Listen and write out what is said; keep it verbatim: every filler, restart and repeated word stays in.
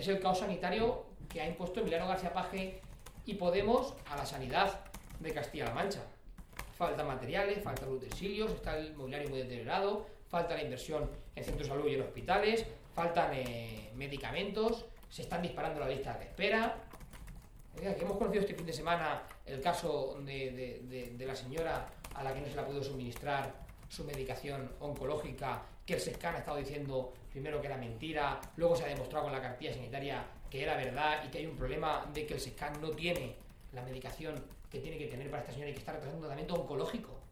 es el caos sanitario que ha impuesto Emiliano García Paje y Podemos a la sanidad de Castilla-La Mancha. Faltan materiales, faltan utensilios, está el mobiliario muy deteriorado, falta la inversión en centros de salud y en hospitales, faltan eh, medicamentos, se están disparando las listas de espera. Eh, que hemos conocido este fin de semana el caso de, de, de, de la señora a la que no se le ha podido suministrar su medicación oncológica, que el SESCAN ha estado diciendo primero que era mentira, luego se ha demostrado con la cartilla sanitaria que era verdad y que hay un problema de que el SESCAN no tiene la medicación que tiene que tener para esta señora y que está retrasando un tratamiento oncológico.